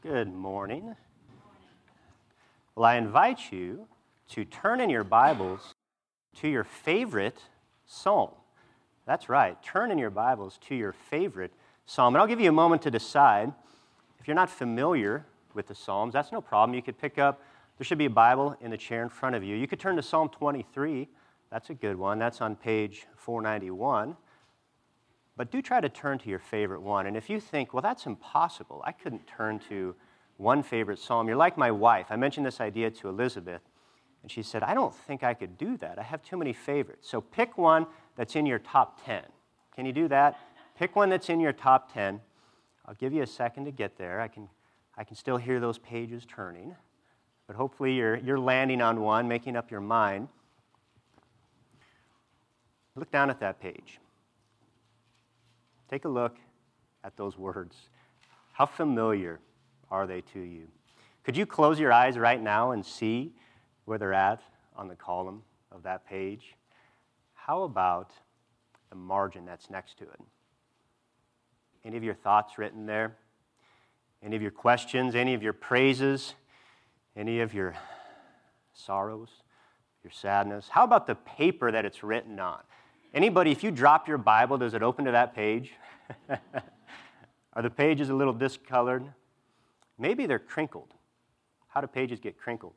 Good morning. Well, I invite you to turn in your Bibles to your favorite psalm. That's right, turn in your Bibles to your favorite psalm. And I'll give you a moment to decide. If you're not familiar with the Psalms, that's no problem. You could pick up, there should be a Bible in the chair in front of you. You could turn to Psalm 23. That's a good one. That's on page 491. But do try to turn to your favorite one. And if you think, well, that's impossible, I couldn't turn to one favorite psalm, you're like my wife. I mentioned this idea to Elizabeth, and she said, I don't think I could do that. I have too many favorites. So pick one that's in your top 10. Can you do that? Pick one that's in your top 10. I'll give you a second to get there. I can still hear those pages turning. But hopefully you're landing on one, making up your mind. Look down at that page. Take a look at those words. How familiar are they to you? Could you close your eyes right now and see where they're at on the column of that page? How about the margin that's next to it? Any of your thoughts written there? Any of your questions? Any of your praises? Any of your sorrows? Your sadness? How about the paper that it's written on? Anybody, if you drop your Bible, does it open to that page? Are the pages a little discolored? Maybe they're crinkled. How do pages get crinkled?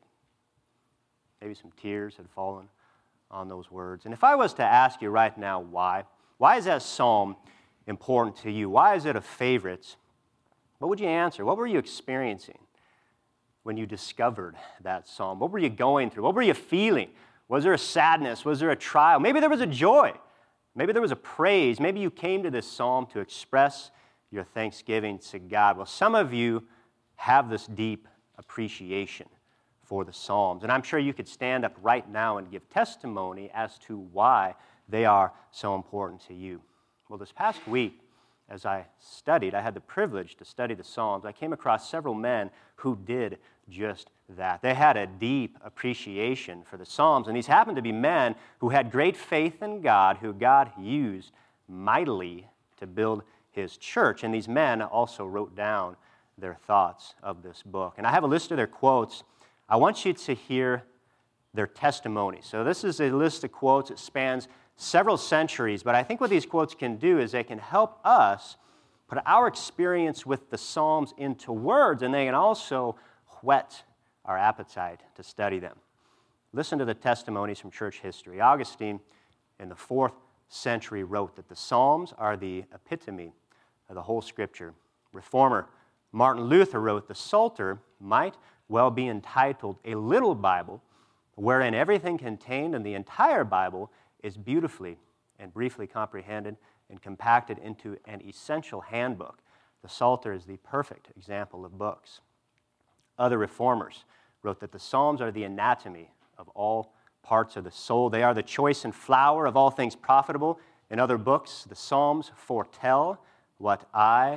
Maybe some tears had fallen on those words. And if I was to ask you right now why is that psalm important to you? Why is it a favorite? What would you answer? What were you experiencing when you discovered that psalm? What were you going through? What were you feeling? Was there a sadness? Was there a trial? Maybe there was a joy. Maybe there was a praise. Maybe you came to this psalm to express your thanksgiving to God. Well, some of you have this deep appreciation for the Psalms. And I'm sure you could stand up right now and give testimony as to why they are so important to you. Well, this past week, as I had the privilege to study the Psalms, I came across several men who did just that. They had a deep appreciation for the Psalms, and these happened to be men who had great faith in God, who God used mightily to build His church. And these men also wrote down their thoughts of this book. And I have a list of their quotes. I want you to hear their testimony. So this is a list of quotes. It spans several centuries, but I think what these quotes can do is they can help us put our experience with the Psalms into words, and they can also whet our appetite to study them. Listen to the testimonies from church history. Augustine, in the 4th century, wrote that the Psalms are the epitome of the whole Scripture. Reformer Martin Luther wrote, the Psalter might well be entitled a little Bible, wherein everything contained in the entire Bible is beautifully and briefly comprehended and compacted into an essential handbook. The Psalter is the perfect example of books. Other reformers wrote that the Psalms are the anatomy of all parts of the soul. They are the choice and flower of all things profitable. In other books, the Psalms foretell what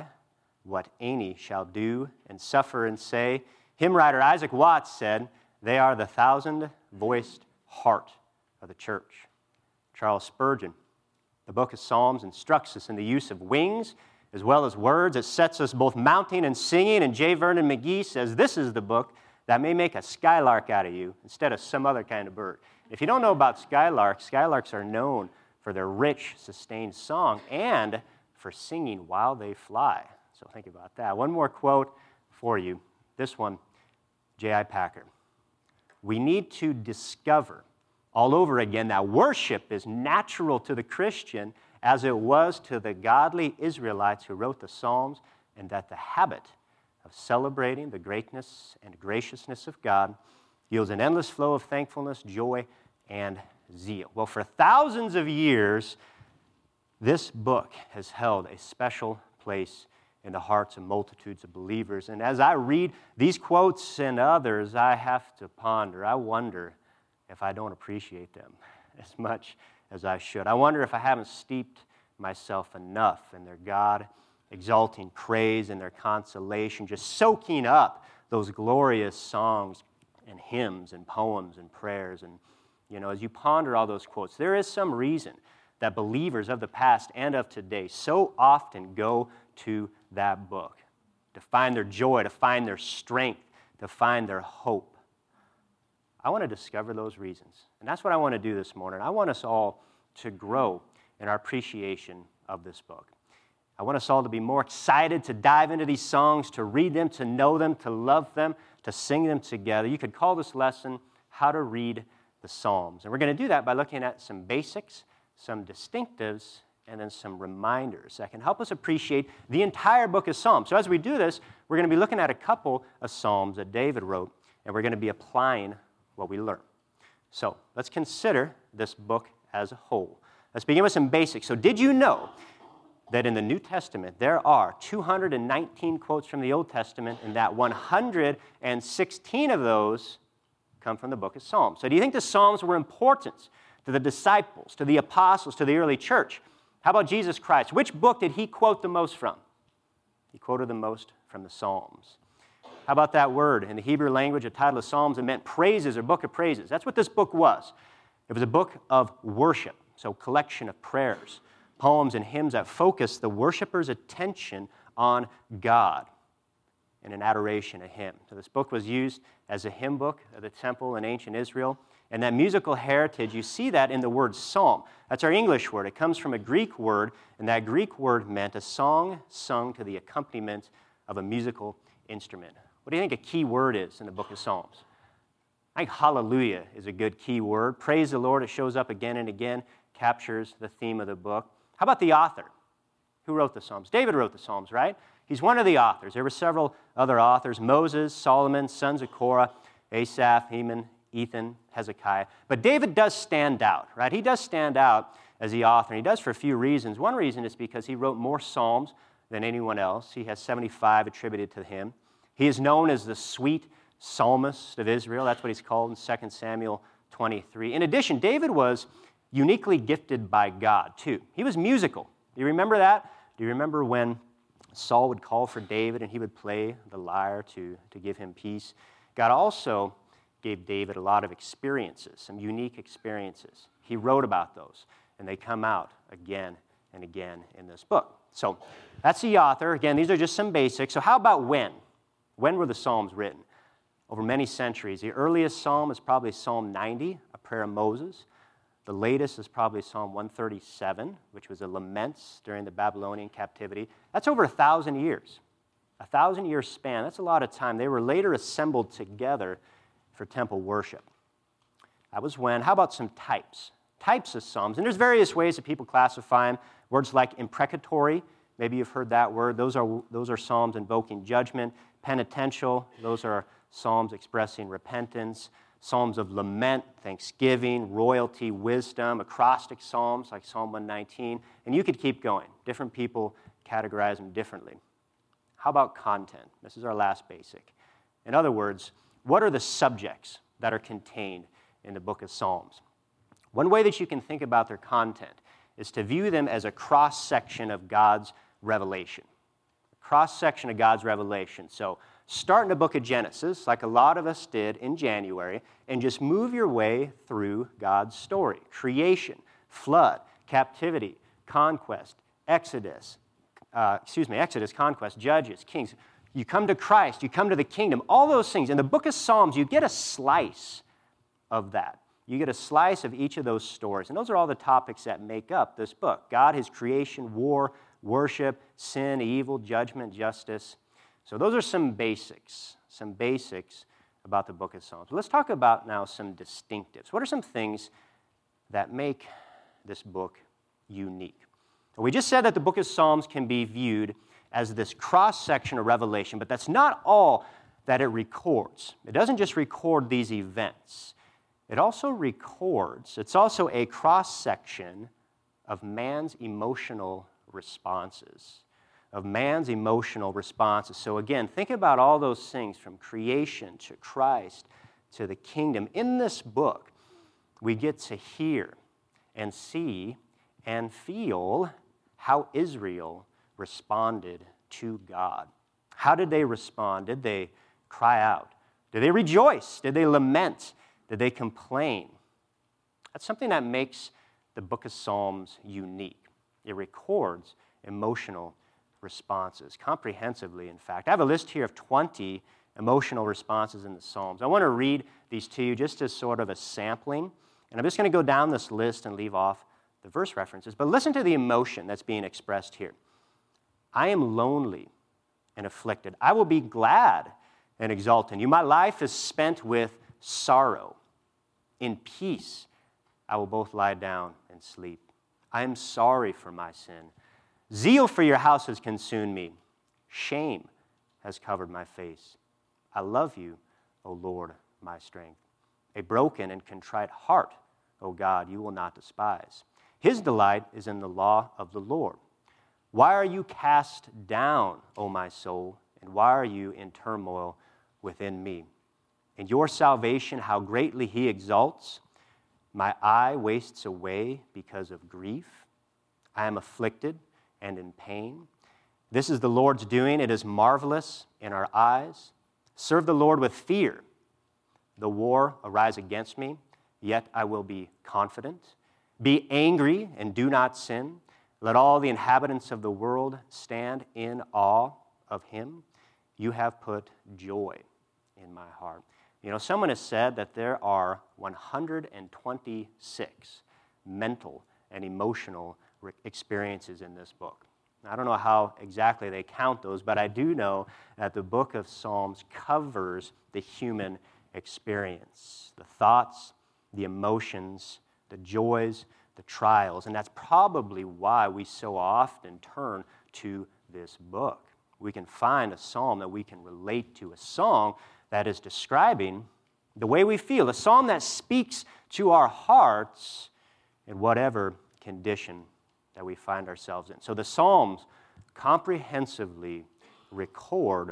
any shall do and suffer and say. Hymn writer Isaac Watts said, they are the thousand-voiced heart of the church. Charles Spurgeon, the book of Psalms instructs us in the use of wings as well as words. It sets us both mounting and singing. And J. Vernon McGee says, this is the book that may make a skylark out of you instead of some other kind of bird. If you don't know about skylarks, skylarks are known for their rich, sustained song and for singing while they fly. So think about that. One more quote for you. This one, J.I. Packer. We need to discover all over again that worship is natural to the Christian as it was to the godly Israelites who wrote the Psalms, and that the habit of celebrating the greatness and graciousness of God yields an endless flow of thankfulness, joy, and zeal. Well, for thousands of years, this book has held a special place in the hearts of multitudes of believers. And as I read these quotes and others, I have to ponder. I wonder if I don't appreciate them as much as I should. I wonder if I haven't steeped myself enough in their God-exalting praise and their consolation, just soaking up those glorious songs and hymns and poems and prayers. And, as you ponder all those quotes, there is some reason that believers of the past and of today so often go to that book to find their joy, to find their strength, to find their hope. I want to discover those reasons. And that's what I want to do this morning. I want us all to grow in our appreciation of this book. I want us all to be more excited to dive into these songs, to read them, to know them, to love them, to sing them together. You could call this lesson, How to Read the Psalms. And we're going to do that by looking at some basics, some distinctives, and then some reminders that can help us appreciate the entire book of Psalms. So as we do this, we're going to be looking at a couple of Psalms that David wrote, and we're going to be applying what we learn. So let's consider this book as a whole. Let's begin with some basics. So did you know that in the New Testament there are 219 quotes from the Old Testament, and that 116 of those come from the book of Psalms? So do you think the Psalms were important to the disciples, to the apostles, to the early church? How about Jesus Christ? Which book did he quote the most from? He quoted the most from the Psalms. How about that word? In the Hebrew language, the title of Psalms, it meant praises or book of praises. That's what this book was. It was a book of worship, so collection of prayers, poems, and hymns that focused the worshiper's attention on God and an adoration of Him. So this book was used as a hymn book of the temple in ancient Israel. And that musical heritage, you see that in the word psalm. That's our English word. It comes from a Greek word, and that Greek word meant a song sung to the accompaniment of a musical instrument. What do you think a key word is in the book of Psalms? I think hallelujah is a good key word. Praise the Lord, it shows up again and again, captures the theme of the book. How about the author? Who wrote the Psalms? David wrote the Psalms, right? He's one of the authors. There were several other authors: Moses, Solomon, sons of Korah, Asaph, Heman, Ethan, Hezekiah. But David does stand out, right? He does stand out as the author, and he does for a few reasons. One reason is because he wrote more Psalms than anyone else. He has 75 attributed to him. He is known as the sweet psalmist of Israel. That's what he's called in 2 Samuel 23. In addition, David was uniquely gifted by God, too. He was musical. Do you remember that? Do you remember when Saul would call for David and he would play the lyre to give him peace? God also gave David a lot of experiences, some unique experiences. He wrote about those, and they come out again and again in this book. So that's the author. Again, these are just some basics. So how about when? When were the Psalms written? Over many centuries. The earliest psalm is probably Psalm 90, a prayer of Moses. The latest is probably Psalm 137, which was a lament during the Babylonian captivity. That's over 1,000 years. 1,000-year span. That's a lot of time. They were later assembled together for temple worship. That was when. How about some types? Types of psalms. And there's various ways that people classify them. Words like imprecatory, maybe you've heard that word. Those are psalms invoking judgment. Penitential, those are psalms expressing repentance. Psalms of lament, thanksgiving, royalty, wisdom. Acrostic psalms like Psalm 119. And you could keep going. Different people categorize them differently. How about content? This is our last basic. In other words, what are the subjects that are contained in the book of Psalms? One way that you can think about their content is to view them as a cross-section of God's revelation. A cross-section of God's revelation. So start in the book of Genesis, like a lot of us did in January, and just move your way through God's story. Creation, flood, captivity, conquest, Exodus, conquest, Judges, Kings. You come to Christ, you come to the kingdom, all those things. In the book of Psalms, you get a slice of that. You get a slice of each of those stories. And those are all the topics that make up this book. God, His creation, war, worship, sin, evil, judgment, justice. So those are some basics about the book of Psalms. Let's talk about now some distinctives. What are some things that make this book unique? Well, we just said that the book of Psalms can be viewed as this cross-section of Revelation, but that's not all that it records. It doesn't just record these events. It also records, it's also a cross-section of man's emotional responses. So again, think about all those things from creation to Christ to the kingdom. In this book, we get to hear and see and feel how Israel responded to God. How did they respond? Did they cry out? Did they rejoice? Did they lament? Did they complain? That's something that makes the book of Psalms unique. It records emotional responses, comprehensively, in fact. I have a list here of 20 emotional responses in the Psalms. I want to read these to you just as sort of a sampling, and I'm just going to go down this list and leave off the verse references. But listen to the emotion that's being expressed here. I am lonely and afflicted. I will be glad and exult in you. My life is spent with sorrow. In peace, I will both lie down and sleep. I am sorry for my sin. Zeal for your house has consumed me. Shame has covered my face. I love you, O Lord, my strength. A broken and contrite heart, O God, you will not despise. His delight is in the law of the Lord. Why are you cast down, O my soul, and why are you in turmoil within me? In your salvation, how greatly he exalts. My eye wastes away because of grief. I am afflicted and in pain. This is the Lord's doing. It is marvelous in our eyes. Serve the Lord with fear. The war arise against me, yet I will be confident. Be angry and do not sin. Let all the inhabitants of the world stand in awe of him. You have put joy in my heart. You know, someone has said that there are 126 mental and emotional experiences in this book. I don't know how exactly they count those, but I do know that the book of Psalms covers the human experience, the thoughts, the emotions, the joys, the trials, and that's probably why we so often turn to this book. We can find a psalm that we can relate to, a song that is describing the way we feel, a psalm that speaks to our hearts in whatever condition that we find ourselves in. So the Psalms comprehensively record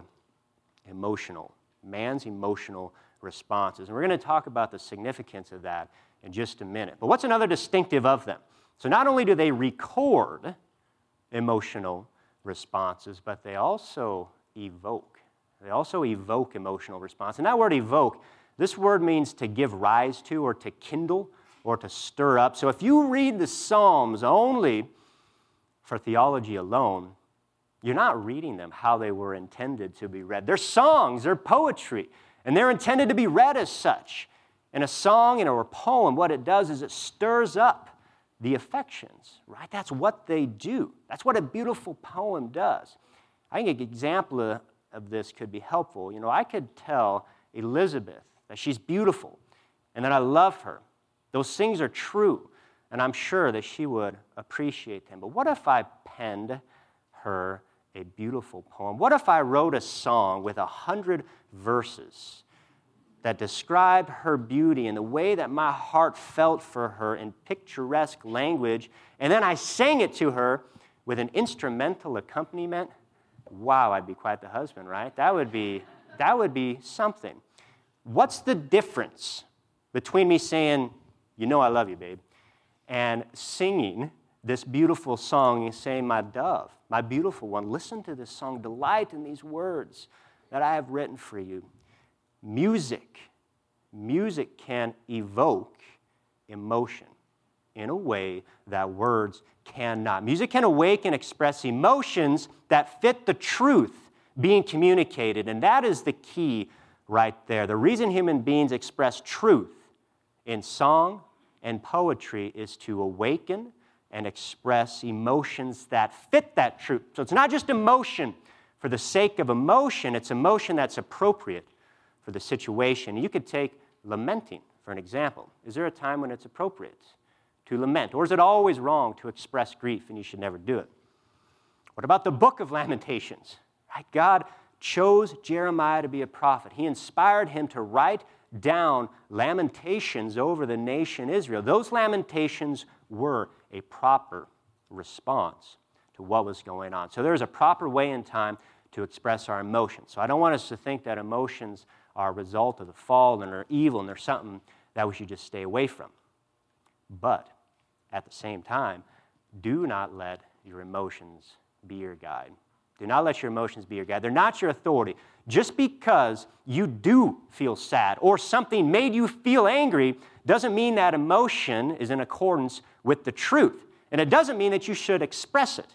man's emotional responses. And we're going to talk about the significance of that in just a minute. But what's another distinctive of them? So not only do they record emotional responses, but they also evoke. They also evoke emotional response. And that word evoke, this word means to give rise to or to kindle or to stir up. So if you read the Psalms only for theology alone, you're not reading them how they were intended to be read. They're songs, they're poetry, and they're intended to be read as such. And a song or a poem, what it does is it stirs up the affections, right? That's what they do. That's what a beautiful poem does. I think an example of this could be helpful. You know, I could tell Elizabeth that she's beautiful and that I love her. Those things are true, and I'm sure that she would appreciate them. But what if I penned her a beautiful poem? What if I wrote a song with 100 verses that describe her beauty and the way that my heart felt for her in picturesque language, and then I sang it to her with an instrumental accompaniment? Wow, I'd be quite the husband, right? That would be something. What's the difference between me saying, you know I love you, babe, and singing this beautiful song and saying, my dove, my beautiful one, listen to this song, delight in these words that I have written for you. Music can evoke emotion in a way that words cannot. Music can awake and express emotions that fit the truth being communicated, and that is the key right there. The reason human beings express truth in song and poetry is to awaken and express emotions that fit that truth. So it's not just emotion for the sake of emotion, it's emotion that's appropriate for the situation. You could take lamenting for an example. Is there a time when it's appropriate to lament? Or is it always wrong to express grief and you should never do it? What about the book of Lamentations? Right? God chose Jeremiah to be a prophet. He inspired him to write down lamentations over the nation Israel. Those lamentations were a proper response to what was going on. So there's a proper way and time to express our emotions. So I don't want us to think that emotions are a result of the fall and are evil and they're something that we should just stay away from. But at the same time, do not let your emotions be your guide. Do not let your emotions be your guide. They're not your authority. Just because you do feel sad or something made you feel angry doesn't mean that emotion is in accordance with the truth. And it doesn't mean that you should express it.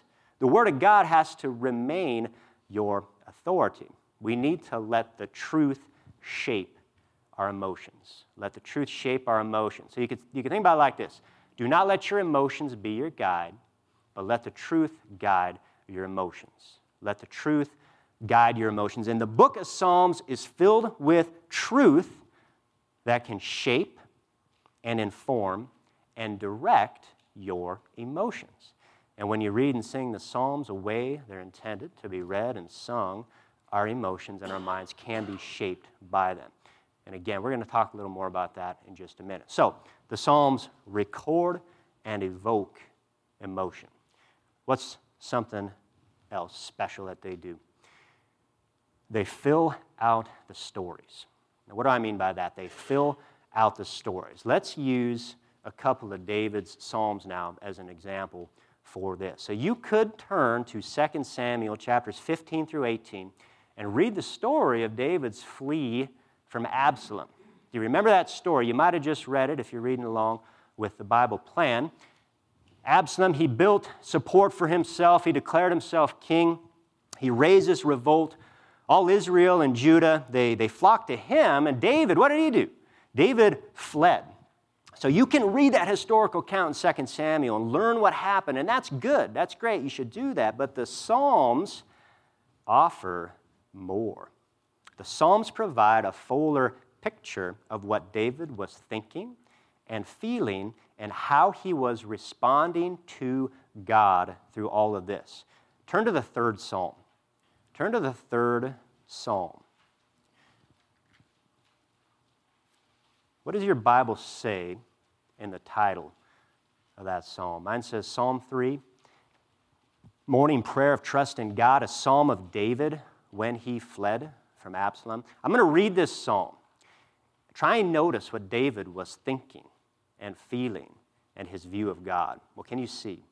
The Word of God has to remain your authority. We need to let the truth shape our emotions. Let the truth shape our emotions. So you can think about it like this. Do not let your emotions be your guide, but let the truth guide your emotions. Let the truth guide your emotions. And the book of Psalms is filled with truth that can shape and inform and direct your emotions. And when you read and sing the Psalms the way they're intended to be read and sung, our emotions and our minds can be shaped by them. And again, we're going to talk a little more about that in just a minute. So, the Psalms record and evoke emotion. What's something else special that they do? They fill out the stories. Now, what do I mean by that? They fill out the stories. Let's use a couple of David's Psalms now as an example for this. So you could turn to 2 Samuel chapters 15 through 18 and read the story of David's flee from Absalom. Do you remember that story? You might have just read it if you're reading along with the Bible plan. Absalom, he built support for himself. He declared himself king. He raises revolt. All Israel and Judah, they flocked to him. And David, what did he do? David fled. So you can read that historical account in 2 Samuel and learn what happened. And that's good. That's great. You should do that. But the Psalms offer more. The Psalms provide a fuller picture of what David was thinking and feeling and how he was responding to God through all of this. Turn to the third Psalm. Turn to the third Psalm. What does your Bible say in the title of that psalm? Mine says Psalm 3, morning prayer of trust in God, a psalm of David when he fled from Absalom. I'm going to read this psalm. Try and notice what David was thinking and feeling and his view of God. What can you see?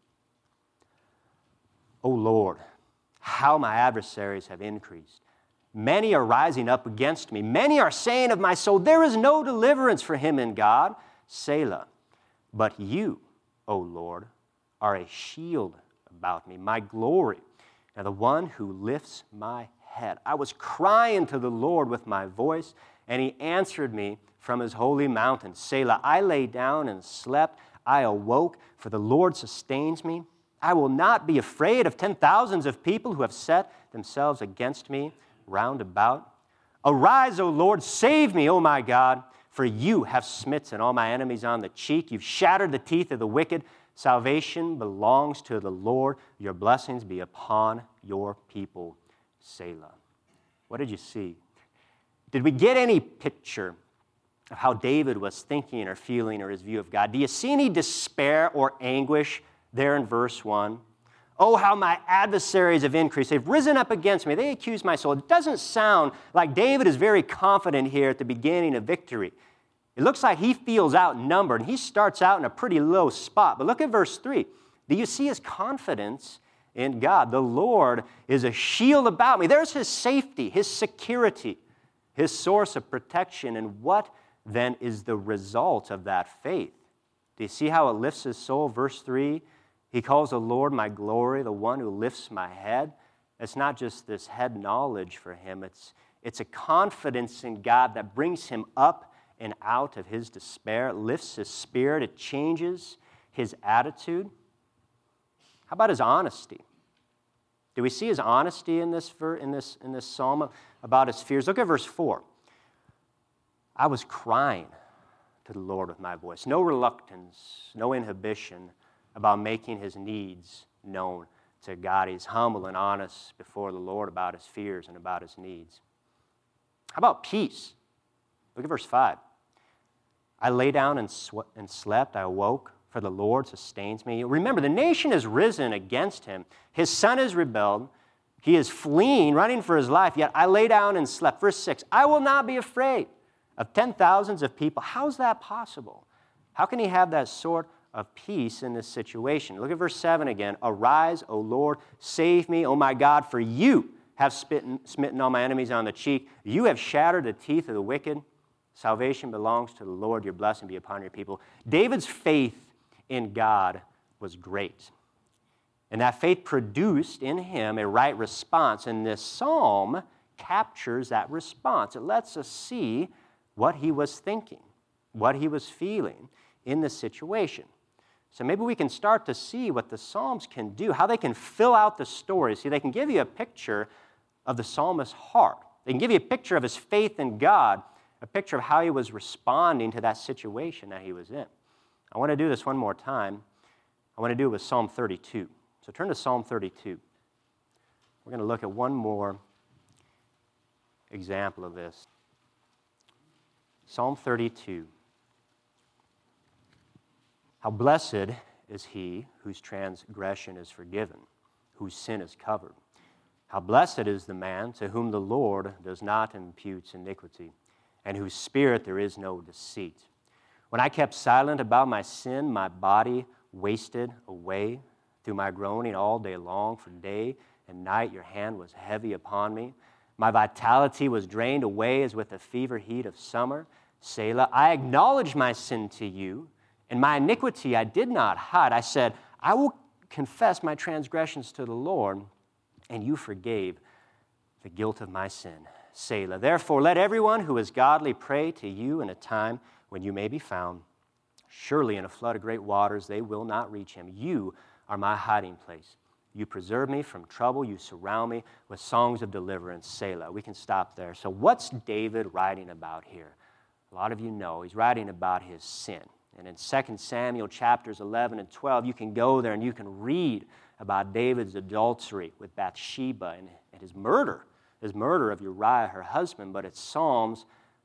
O Lord, how my adversaries have increased. Many are rising up against me. Many are saying of my soul, there is no deliverance for him in God. Selah. But you, O Lord, are a shield about me, my glory, and the one who lifts my head. I was crying to the Lord with my voice, and he answered me from his holy mountain. Selah. I lay down and slept. I awoke, for the Lord sustains me. I will not be afraid of 10,000s of people who have set themselves against me round about. Arise, O Lord, save me, O my God, for you have smitten all my enemies on the cheek. You've shattered the teeth of the wicked. Salvation belongs to the Lord. Your blessings be upon your people. Selah. What did you see? Did we get any picture of how David was thinking or feeling or his view of God? Do you see any despair or anguish there in verse 1? Oh, how my adversaries have increased. They've risen up against me. They accuse my soul. It doesn't sound like David is very confident here at the beginning of victory. It looks like he feels outnumbered, and he starts out in a pretty low spot. But look at verse 3. Do you see his confidence in God? The Lord is a shield about me. There's his safety, his security, his source of protection. And what then is the result of that faith? Do you see how it lifts his soul? Verse 3, he calls the Lord my glory, the one who lifts my head. It's not just this head knowledge for him. It's a confidence in God that brings him up and out of his despair. It lifts his spirit. It changes his attitude. How about his honesty? Do we see his honesty in this psalm about his fears? Look at verse 4. I was crying to the Lord with my voice. No reluctance, no inhibition about making his needs known to God. He's humble and honest before the Lord about his fears and about his needs. How about peace? Look at verse 5. I lay down and slept. I awoke, for the Lord sustains me. Remember, the nation has risen against him. His son has rebelled. He is fleeing, running for his life. Yet I lay down and slept. Verse 6. I will not be afraid of 10,000s of people. How's that possible? How can he have that sort of peace in this situation? Look at verse 7 again. Arise, O Lord, save me, O my God, for you have smitten all my enemies on the cheek. You have shattered the teeth of the wicked. Salvation belongs to the Lord. Your blessing be upon your people. David's faith in God was great. And that faith produced in him a right response. And this psalm captures that response. It lets us see what he was thinking, what he was feeling in the situation. So maybe we can start to see what the Psalms can do, how they can fill out the story. See, they can give you a picture of the psalmist's heart. They can give you a picture of his faith in God, a picture of how he was responding to that situation that he was in. I want to do this one more time. I want to do it with Psalm 32. So turn to Psalm 32. We're going to look at one more example of this. Psalm 32. How blessed is he whose transgression is forgiven, whose sin is covered. How blessed is the man to whom the Lord does not impute iniquity, and whose spirit there is no deceit. When I kept silent about my sin, my body wasted away through my groaning all day long, for day and night your hand was heavy upon me. My vitality was drained away as with the fever heat of summer. Selah, I acknowledged my sin to you, and my iniquity I did not hide. I said, I will confess my transgressions to the Lord, and you forgave the guilt of my sin. Selah. Therefore, let everyone who is godly pray to you in a time when you may be found. Surely in a flood of great waters they will not reach him. You are my hiding place. You preserve me from trouble. You surround me with songs of deliverance. Selah. We can stop there. So what's David writing about here? A lot of you know he's writing about his sin. And in 2 Samuel chapters 11 and 12, you can go there and you can read about David's adultery with Bathsheba and his murder of Uriah, her husband. But it's Psalms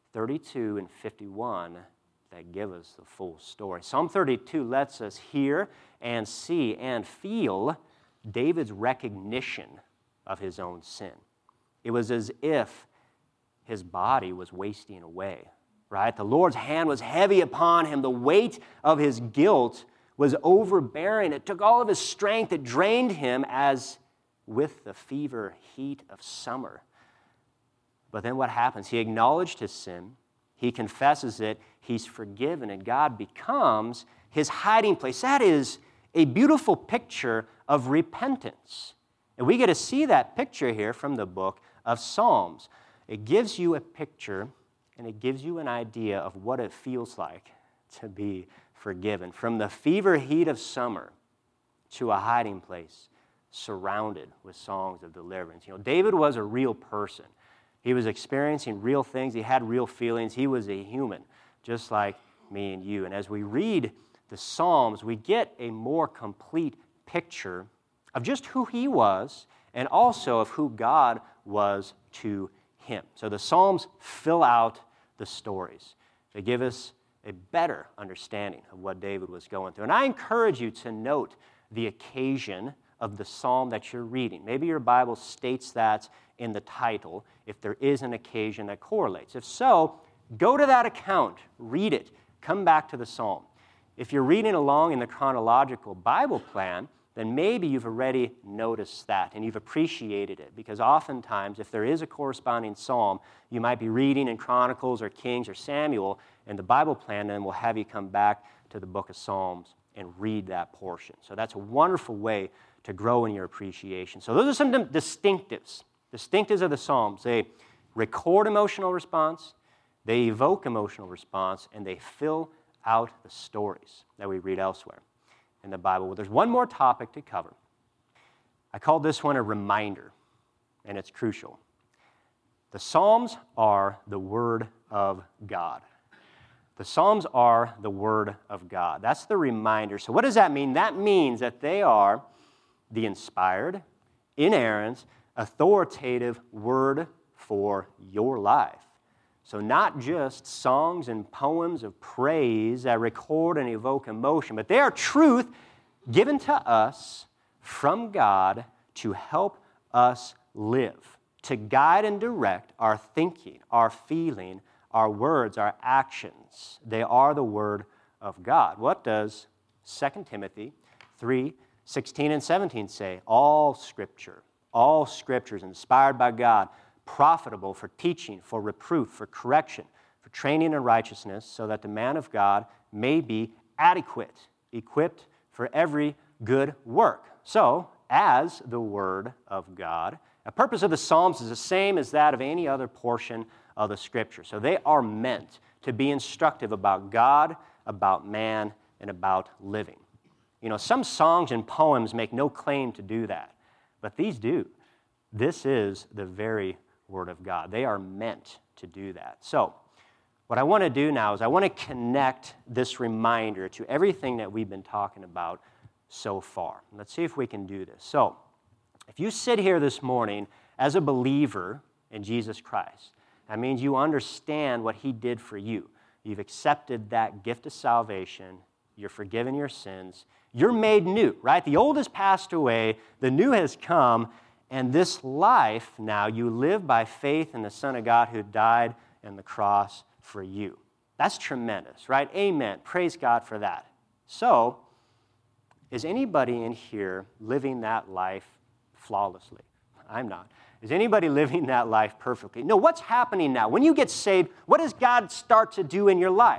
32 and 51 that give us the full story. Psalm 32 lets us hear and see and feel David's recognition of his own sin. It was as if his body was wasting away. Right? The Lord's hand was heavy upon him. The weight of his guilt was overbearing. It took all of his strength. It drained him as with the fever heat of summer. But then what happens? He acknowledged his sin. He confesses it. He's forgiven, and God becomes his hiding place. That is a beautiful picture of repentance. And we get to see that picture here from the book of Psalms. It gives you a picture and it gives you an idea of what it feels like to be forgiven. From the fever heat of summer to a hiding place surrounded with songs of deliverance. You know, David was a real person. He was experiencing real things. He had real feelings. He was a human, just like me and you. And as we read the Psalms, we get a more complete picture of just who he was and also of who God was to him. So the Psalms fill out the stories. They give us a better understanding of what David was going through. And I encourage you to note the occasion of the psalm that you're reading. Maybe your Bible states that in the title if there is an occasion that correlates. If so, go to that account, read it, come back to the psalm. If you're reading along in the chronological Bible plan, then maybe you've already noticed that and you've appreciated it, because oftentimes if there is a corresponding psalm, you might be reading in Chronicles or Kings or Samuel, and the Bible plan then will have you come back to the book of Psalms and read that portion. So that's a wonderful way to grow in your appreciation. So those are some distinctives of the Psalms. They record emotional response, they evoke emotional response, and they fill out the stories that we read elsewhere in the Bible. Well, there's one more topic to cover. I called this one a reminder, and it's crucial. The Psalms are the Word of God. The Psalms are the Word of God. That's the reminder. So what does that mean? That means that they are the inspired, inerrant, authoritative Word for your life. So not just songs and poems of praise that record and evoke emotion, but they are truth given to us from God to help us live, to guide and direct our thinking, our feeling, our words, our actions. They are the Word of God. What does 2 Timothy 3:16 and 17 say? All Scripture is inspired by God, profitable for teaching, for reproof, for correction, for training in righteousness, so that the man of God may be adequate, equipped for every good work. So, as the Word of God. The purpose of the Psalms is the same as that of any other portion of the Scripture. So they are meant to be instructive about God, about man, and about living. You know, some songs and poems make no claim to do that, but these do. This is the very Word of God. They are meant to do that. So, what I want to do now is I want to connect this reminder to everything that we've been talking about so far. Let's see if we can do this. So, if you sit here this morning as a believer in Jesus Christ, that means you understand what He did for you. You've accepted that gift of salvation. You're forgiven your sins. You're made new, right? The old has passed away. The new has come. And this life now, you live by faith in the Son of God who died on the cross for you. That's tremendous, right? Amen. Praise God for that. So, is anybody in here living that life flawlessly? I'm not. Is anybody living that life perfectly? No, what's happening now? When you get saved, what does God start to do in your life?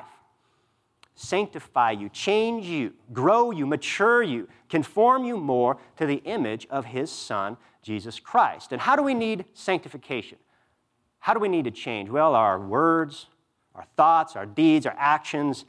Sanctify you, change you, grow you, mature you, conform you more to the image of His Son, Jesus Christ. And how do we need sanctification? How do we need to change? Well, our words, our thoughts, our deeds, our actions,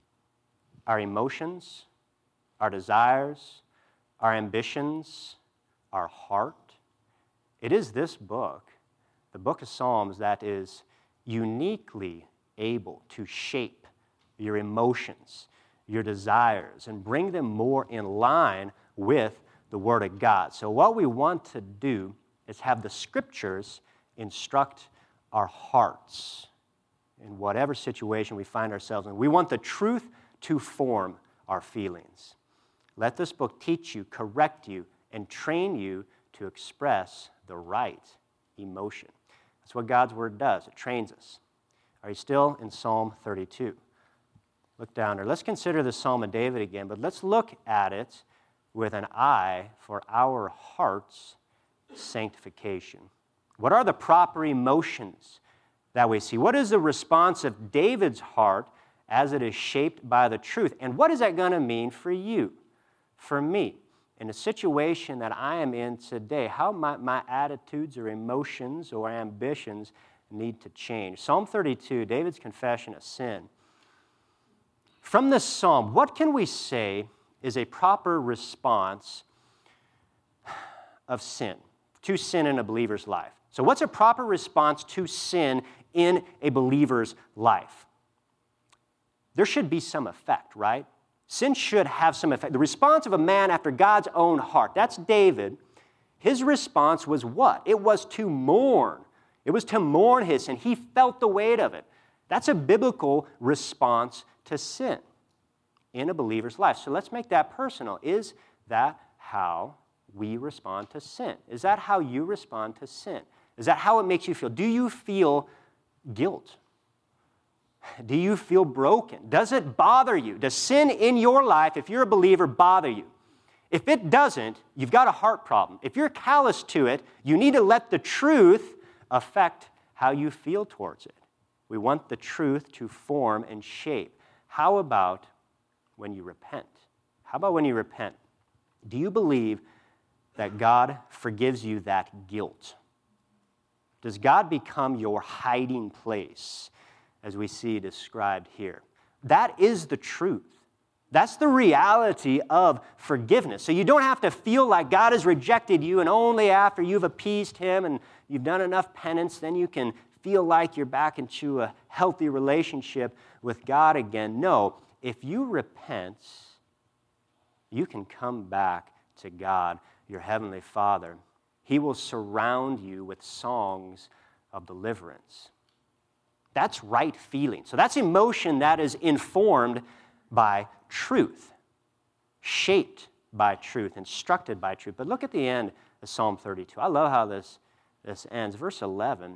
our emotions, our desires, our ambitions, our heart. It is this book, the book of Psalms, that is uniquely able to shape your emotions, your desires, and bring them more in line with the Word of God. So what we want to do is have the Scriptures instruct our hearts in whatever situation we find ourselves in. We want the truth to form our feelings. Let this book teach you, correct you, and train you to express the right emotion. That's what God's Word does. It trains us. Are you still in Psalm 32? Look down there. Let's consider the Psalm of David again, but let's look at it with an eye for our heart's sanctification. What are the proper emotions that we see? What is the response of David's heart as it is shaped by the truth? And what is that going to mean for you, for me? In a situation that I am in today, how might my attitudes or emotions or ambitions need to change? Psalm 32, David's confession of sin. From this psalm, what can we say is a proper response of sin, to sin in a believer's life? So what's a proper response to sin in a believer's life? There should be some effect, right? Sin should have some effect. The response of a man after God's own heart, that's David. His response was what? It was to mourn. It was to mourn his sin. He felt the weight of it. That's a biblical response to sin in a believer's life. So let's make that personal. Is that how we respond to sin? Is that how you respond to sin? Is that how it makes you feel? Do you feel guilt? Do you feel broken? Does it bother you? Does sin in your life, if you're a believer, bother you? If it doesn't, you've got a heart problem. If you're callous to it, you need to let the truth affect how you feel towards it. We want the truth to form and shape. How about when you repent? How about when you repent? Do you believe that God forgives you that guilt? Does God become your hiding place, as we see described here? That is the truth. That's the reality of forgiveness. So you don't have to feel like God has rejected you, and only after you've appeased Him and you've done enough penance, then you can feel like you're back into a healthy relationship with God again. No, if you repent, you can come back to God, your Heavenly Father. He will surround you with songs of deliverance. That's right feeling. So that's emotion that is informed by truth, shaped by truth, instructed by truth. But look at the end of Psalm 32. I love how this ends. Verse 11,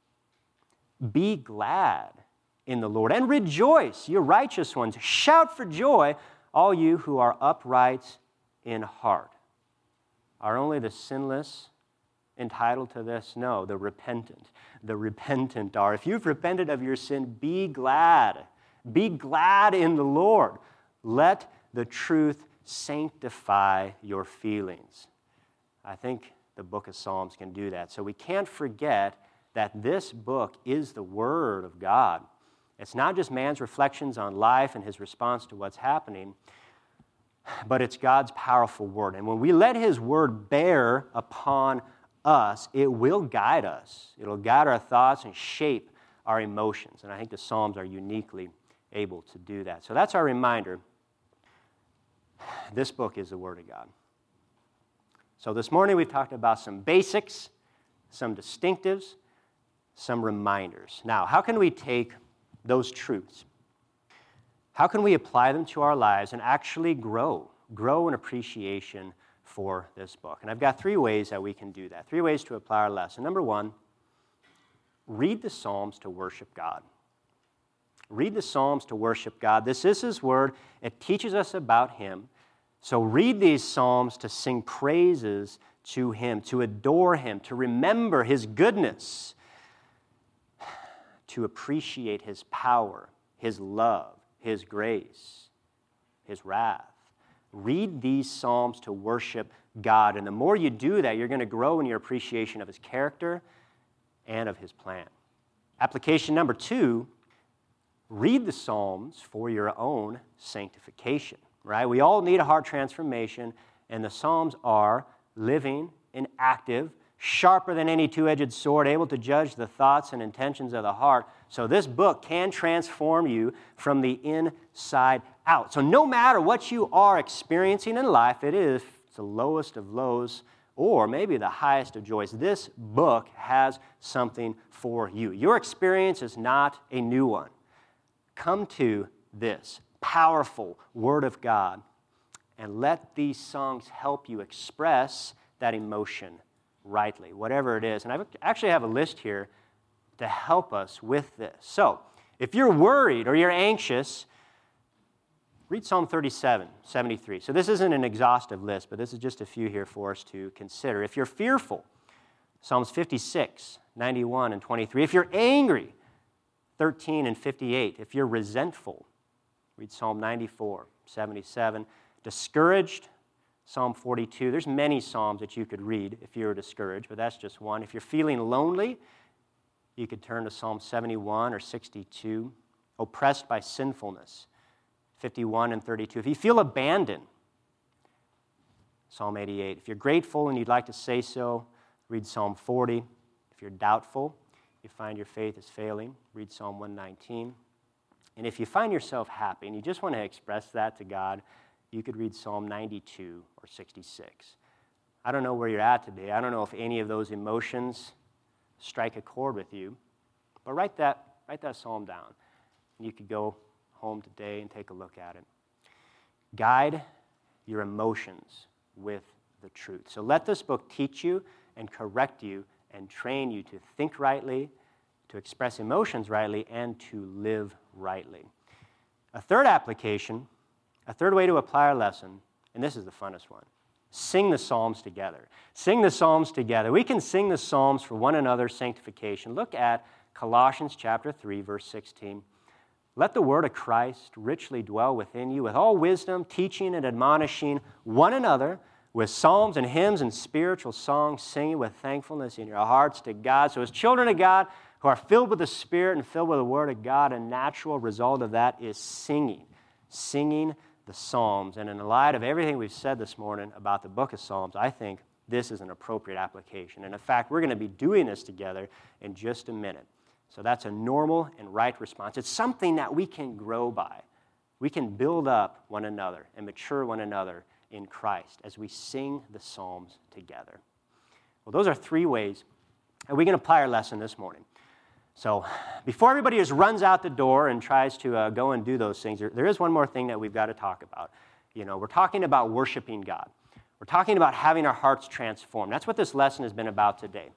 be glad in the Lord and rejoice, you righteous ones. Shout for joy, all you who are upright in heart. Are only the sinless entitled to this? No, the repentant. The repentant are. If you've repented of your sin, be glad. Be glad in the Lord. Let the truth sanctify your feelings. I think the book of Psalms can do that. So we can't forget that this book is the Word of God. It's not just man's reflections on life and his response to what's happening, but it's God's powerful Word. And when we let His Word bear upon us, it will guide us. It'll guide our thoughts and shape our emotions. And I think the Psalms are uniquely able to do that. So that's our reminder. This book is the Word of God. So this morning we've talked about some basics, some distinctives, some reminders. Now, how can we take those truths? How can we apply them to our lives and actually grow in appreciation for this book? And I've got 3 ways that we can do that, 3 ways to apply our lesson. Number 1, read the Psalms to worship God. Read the Psalms to worship God. This is His Word. It teaches us about Him. So read these Psalms to sing praises to Him, to adore Him, to remember His goodness, to appreciate His power, His love, His grace, His wrath. Read these Psalms to worship God. And the more you do that, you're going to grow in your appreciation of His character and of His plan. Application number 2, read the Psalms for your own sanctification. Right? We all need a heart transformation, and the Psalms are living and active, sharper than any two-edged sword, able to judge the thoughts and intentions of the heart. So this book can transform you from the inside out. So no matter what you are experiencing in life, it's the lowest of lows or maybe the highest of joys, this book has something for you. Your experience is not a new one. Come to this powerful Word of God and let these songs help you express that emotion rightly, whatever it is. And I actually have a list here to help us with this. So, if you're worried or you're anxious, read Psalm 37, 73. So this isn't an exhaustive list, but this is just a few here for us to consider. If you're fearful, Psalms 56, 91, and 23. If you're angry, 13 and 58. If you're resentful, read Psalm 94, 77. Discouraged, Psalm 42. There's many Psalms that you could read if you're discouraged, but that's just one. If you're feeling lonely, you could turn to Psalm 71 or 62. Oppressed by sinfulness, 51 and 32. If you feel abandoned, Psalm 88. If you're grateful and you'd like to say so, read Psalm 40. If you're doubtful, you find your faith is failing, read Psalm 119. And if you find yourself happy and you just want to express that to God, you could read Psalm 92 or 66. I don't know where you're at today. I don't know if any of those emotions strike a chord with you, but write that psalm down. You could go home today and take a look at it. Guide your emotions with the truth. So let this book teach you and correct you and train you to think rightly, to express emotions rightly, and to live rightly. A third application, a third way to apply our lesson, and this is the funnest one, sing the Psalms together. Sing the Psalms together. We can sing the Psalms for one another's sanctification. Look at Colossians chapter 3, verse 16. Let the word of Christ richly dwell within you with all wisdom, teaching and admonishing one another with psalms and hymns and spiritual songs, singing with thankfulness in your hearts to God. So as children of God who are filled with the Spirit and filled with the Word of God, a natural result of that is singing the Psalms. And in the light of everything we've said this morning about the book of Psalms, I think this is an appropriate application. And in fact, we're going to be doing this together in just a minute. So that's a normal and right response. It's something that we can grow by. We can build up one another and mature one another in Christ as we sing the Psalms together. Well, those are 3 ways that we can apply our lesson this morning. So before everybody just runs out the door and tries to go and do those things, there is one more thing that we've got to talk about. You know, we're talking about worshiping God. We're talking about having our hearts transformed. That's what this lesson has been about today.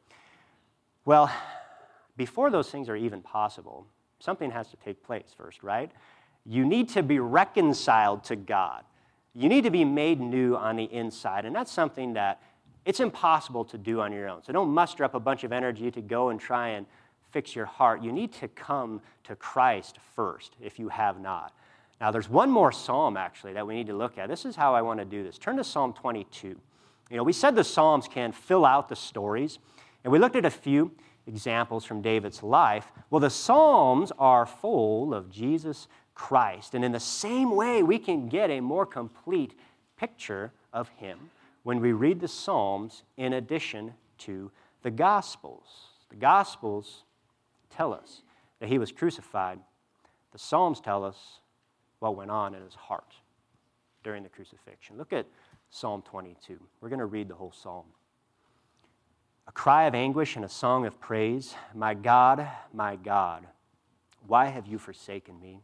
Well, before those things are even possible, something has to take place first, right? You need to be reconciled to God. You need to be made new on the inside, and that's something that it's impossible to do on your own. So don't muster up a bunch of energy to go and try and fix your heart. You need to come to Christ first if you have not. Now, there's one more psalm, actually, that we need to look at. This is how I want to do this. Turn to Psalm 22. We said the Psalms can fill out the stories, and we looked at a few examples from David's life. Well, the Psalms are full of Jesus Christ, and in the same way, we can get a more complete picture of him when we read the Psalms in addition to the Gospels. The Gospels tell us that he was crucified. The Psalms tell us what went on in his heart during the crucifixion. Look at Psalm 22. We're going to read the whole psalm. A cry of anguish and a song of praise. My God, why have you forsaken me?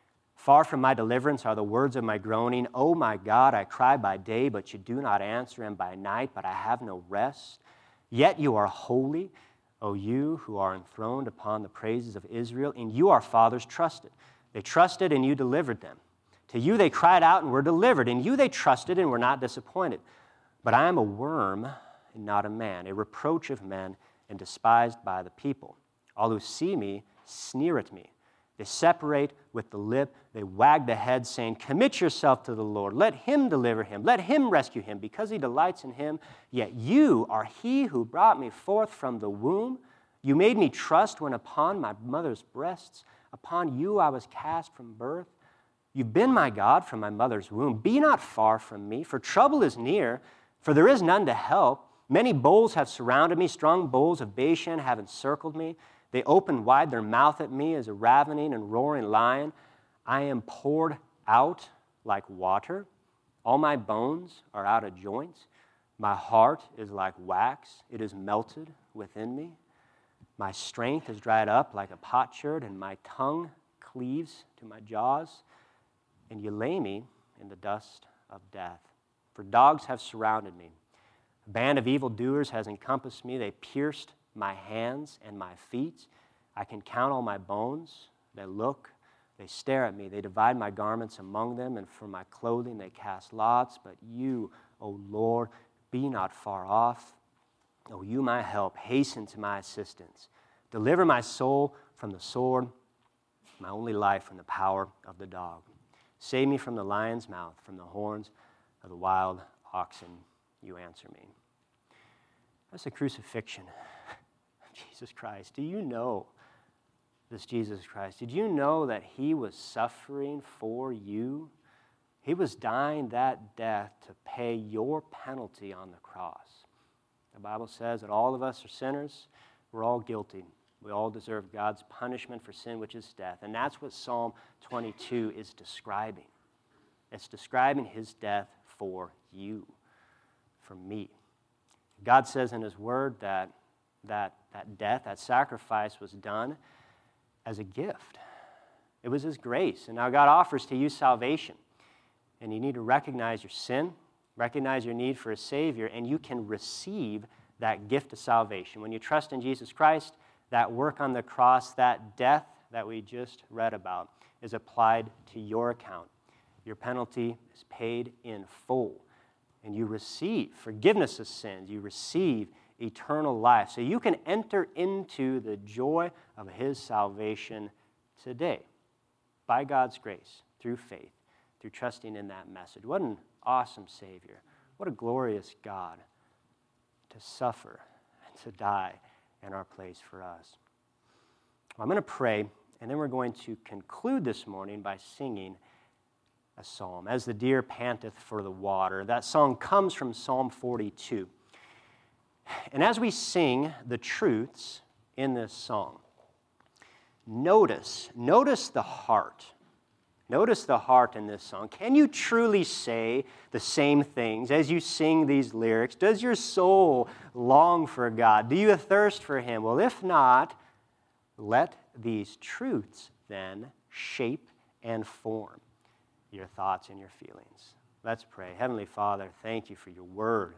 Far from my deliverance are the words of my groaning. Oh my God, I cry by day, but you do not answer, and by night, but I have no rest. Yet you are holy, O you who are enthroned upon the praises of Israel. In you our fathers trusted. They trusted, and you delivered them. To you they cried out and were delivered. In you they trusted and were not disappointed. But I am a worm and not a man, a reproach of men and despised by the people. All who see me sneer at me. They separate with the lip. They wag the head, saying, commit yourself to the Lord. Let him deliver him. Let him rescue him, because he delights in him. Yet you are he who brought me forth from the womb. You made me trust when upon my mother's breasts. Upon you I was cast from birth. You've been my God from my mother's womb. Be not far from me, for trouble is near, for there is none to help. Many bulls have surrounded me. Strong bulls of Bashan have encircled me. They open wide their mouth at me as a ravening and roaring lion. I am poured out like water. All my bones are out of joint. My heart is like wax. It is melted within me. My strength is dried up like a potsherd, and my tongue cleaves to my jaws. And you lay me in the dust of death. For dogs have surrounded me. A band of evildoers has encompassed me. They pierced my hands and my feet. I can count all my bones. They look, they stare at me. They divide my garments among them, and for my clothing they cast lots. But you, O Lord, be not far off. O you, my help, hasten to my assistance. Deliver my soul from the sword, my only life from the power of the dog. Save me from the lion's mouth, from the horns of the wild oxen. You answer me. That's the crucifixion of Jesus Christ. Do you know this Jesus Christ? Did you know that he was suffering for you? He was dying that death to pay your penalty on the cross. The Bible says that all of us are sinners. We're all guilty. We all deserve God's punishment for sin, which is death. And that's what Psalm 22 is describing. It's describing his death for you, for me. God says in his word that death, that sacrifice was done as a gift. It was his grace. And now God offers to you salvation. And you need to recognize your sin, recognize your need for a Savior, and you can receive that gift of salvation. When you trust in Jesus Christ, that work on the cross, that death that we just read about, is applied to your account. Your penalty is paid in full, and you receive forgiveness of sins. You receive eternal life. So you can enter into the joy of his salvation today by God's grace, through faith, through trusting in that message. What an awesome Savior. What a glorious God to suffer and to die in our place for us. Well, I'm going to pray, and then we're going to conclude this morning by singing a psalm. As the deer panteth for the water. That song comes from Psalm 42. And as we sing the truths in this song, notice the heart. Notice the heart in this song. Can you truly say the same things as you sing these lyrics? Does your soul long for God? Do you thirst for him? Well, if not, let these truths then shape and form your thoughts and your feelings. Let's pray. Heavenly Father, thank you for your word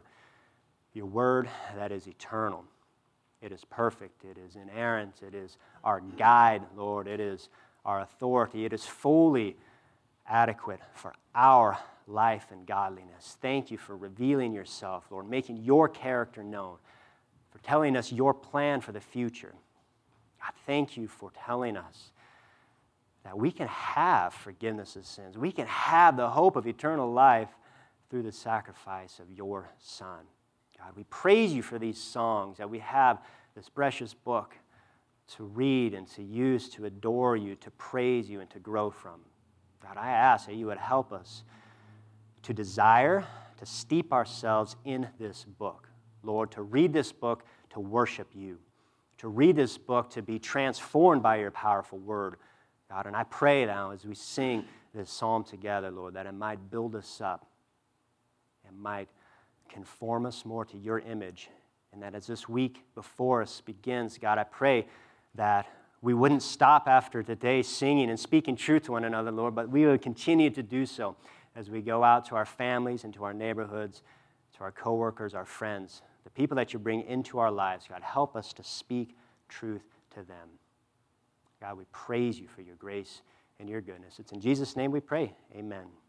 that is eternal. It is perfect. It is inerrant. It is our guide, Lord. It is our authority. It is fully adequate for our life and godliness. Thank you for revealing yourself, Lord, making your character known, for telling us your plan for the future. God, thank you for telling us that we can have forgiveness of sins. We can have the hope of eternal life through the sacrifice of your Son. God, we praise you for these songs, that we have this precious book to read and to use, to adore you, to praise you, and to grow from. God, I ask that you would help us to desire, to steep ourselves in this book. Lord, to read this book, to worship you, to read this book, to be transformed by your powerful word. God, and I pray now as we sing this psalm together, Lord, that it might build us up. It might conform us more to your image. And that as this week before us begins, God, I pray that we wouldn't stop after today singing and speaking truth to one another, Lord, but we would continue to do so as we go out to our families and to our neighborhoods, to our coworkers, our friends, the people that you bring into our lives. God, help us to speak truth to them. God, we praise you for your grace and your goodness. It's in Jesus' name we pray. Amen.